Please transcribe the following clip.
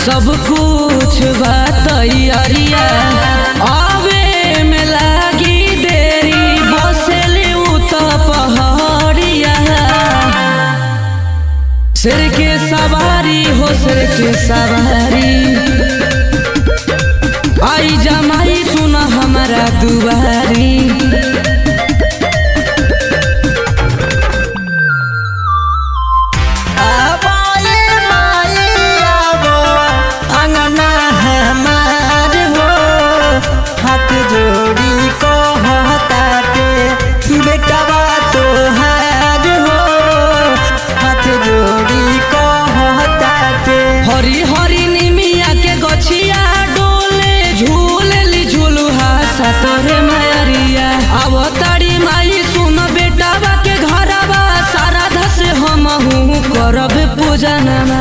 सब कुछ तैयारिया आवे में लागी देरी बसेली तो पहाड़िया सिर के सवारी हो सिर के सवारी आई जमाई सुना हमारा दुआरी हरी हरी निमिया के गछिया डोले झूले झूलुहा सतरे मैरिया अवतारी माई सुन बेटावा के घरवा सारा धस हमहू करब पूजनमा।